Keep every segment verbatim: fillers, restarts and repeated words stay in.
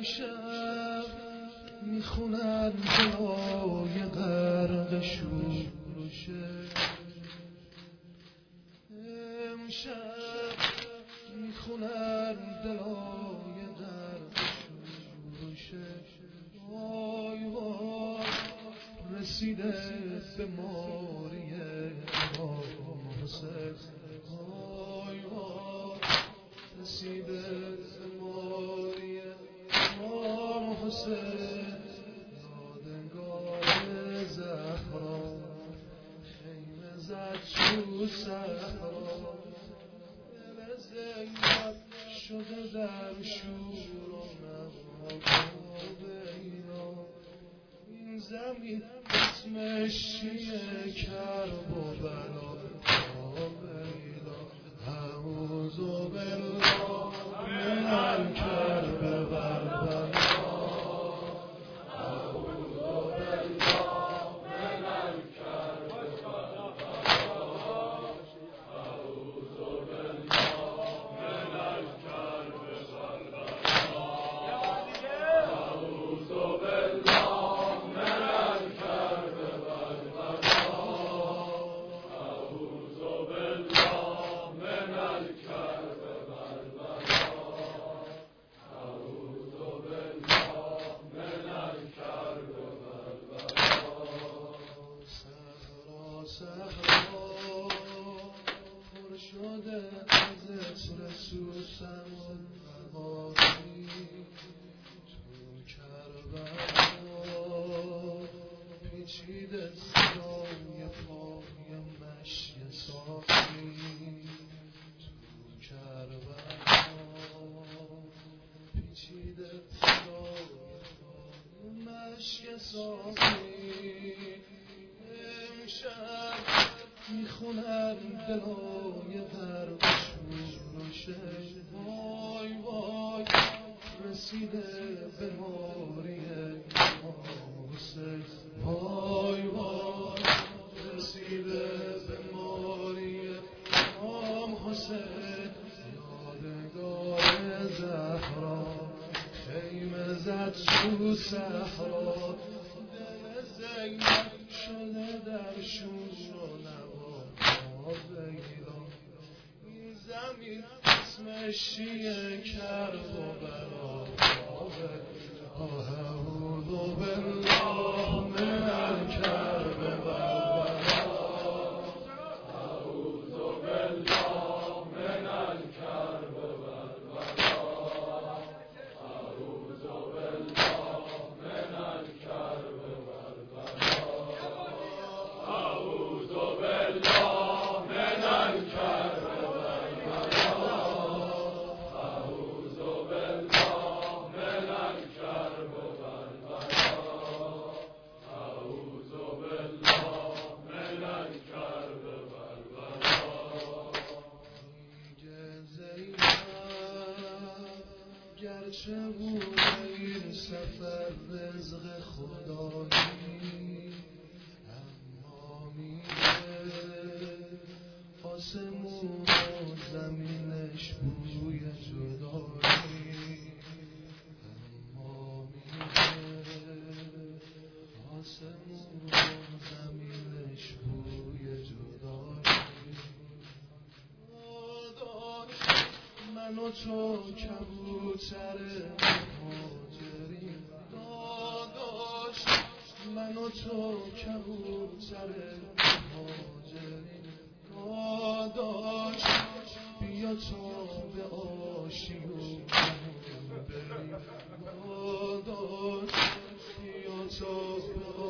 امشب میخونن دلای غرق شورشه، امشب میخونن دلای غرق شورشه. وای وای رسیده به ماری امام حسین، وای وای رسیده به ماری امام حسین. یادگار زهرا خیمه زد تو صحرا، دل زینب شده در شور و نوا بینا. این زمین اسمش چیه؟ کرب و بلا بینا. اعوذ بالله من الکرب و البلا. صحرا پر شده از عطر سوسن و غباری، تو کربلا پیچیده صدای پای مشی صافی، تو کربلا پیچیده صدای پای مشی صافی. امشب میخونن دلای غرق شورشه، وای وای رسیده به ماری امام حسین، وای وای رسیده به ماری امام حسین. یادگار زهرا خیمه زد تو صحرا، دل زینب شده در شور و نوا بینا. این زمین اسمش چیه؟ کرب و بلا بینا. اعوذ بالله من الکرب و البلا. اعوذ بالله من الکرب و البلا. اعوذ بالله من الکرب و البلا. اعوذ بالله من الکرب و البلا. اعوذ بالله من الکرب و البلا. اعوذ بالله من الکرب و البلا. میگه زینب گرچه بود این سفر رزق خدایی، آسمون و زمینش بوی جدایی، اما میگه آسمون و زمینش بوی جدایی. داداش من و تو کبوتر مهاجریم، داداش من و تو کبوتر مهاجریم. داداش بیا تا به آشیون بریم، داداش بیا تا به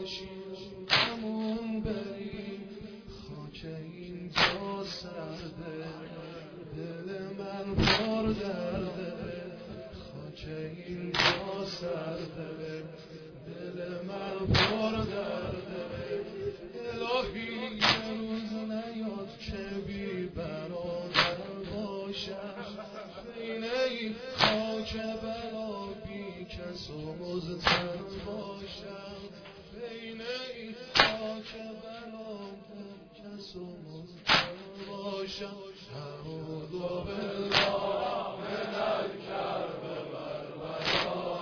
آشیون بریم. خاک اینجا سرده دل من پر درده، خاک اینجا سرده دل من پر درده. الهی یه روز نیاد که بی برادر باشم، بین این خاک بلا بی کس و مضطر باشم، بین این خاک بلا بی کس و مضطر باشم. اعوذ بالله من الکرب و البلا.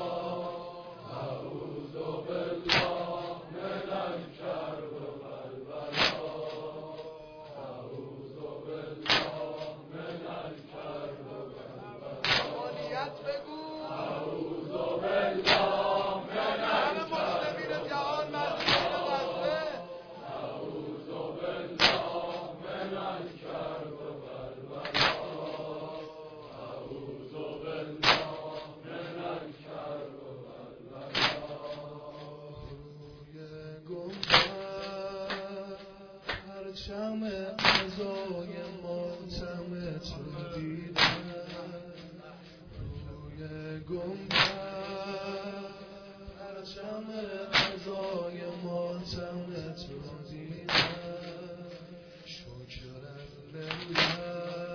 آیت بگو اعوذ بالله من المسلمین جهان مظلومین غزه اعوذ بالله من الکرب والبلا اعوذ بالله من الکرب والبلا روی گنبد پرچم عزای ماتم تو دیدم روی گنبد پرچم عزای ماتم تو دیدم شکر لله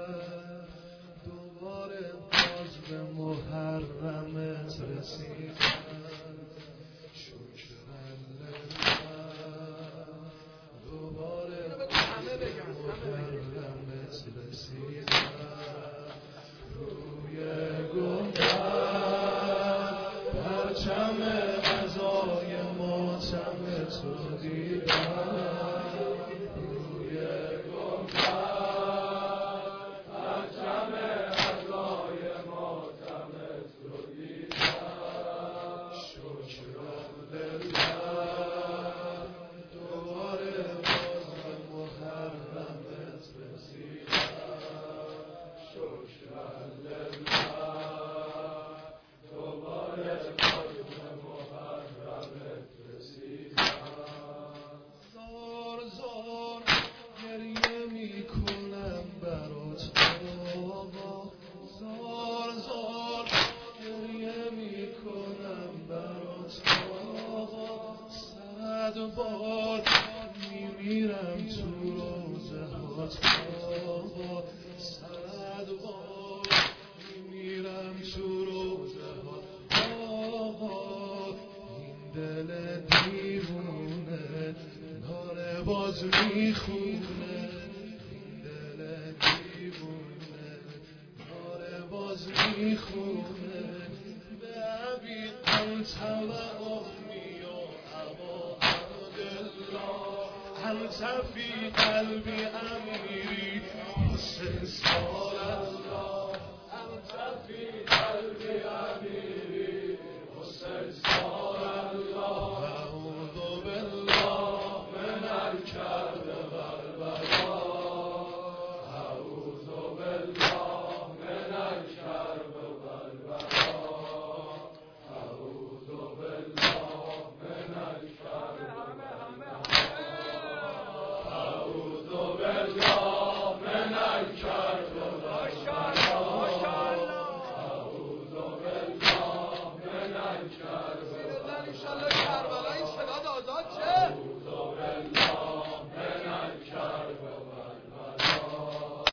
دوباره باز به محرمت رسیدم شکر لله دوباره باز به محرمت رسیدم روی گنبد پرچم عزای ماتم تو دیدم روی گنبد پرچم عزای ماتم تو دیدم شکر لله دوباره باز به محرمت رسیدم شکر لله دوباره باز به محرمت رسیدم زار زار گریه می کنم برات آقا زار زار گریه می کنم برات آقا صد بار می میرم تو روزه هات آقا صد بار می میرم تو روزه هات آقا این دل دیوونه داره باز میخونه این دل دیوونه داره باز میخونه به ابی انت و امی و ابا عبدالله انت فی قلبی امیری حسین سال الله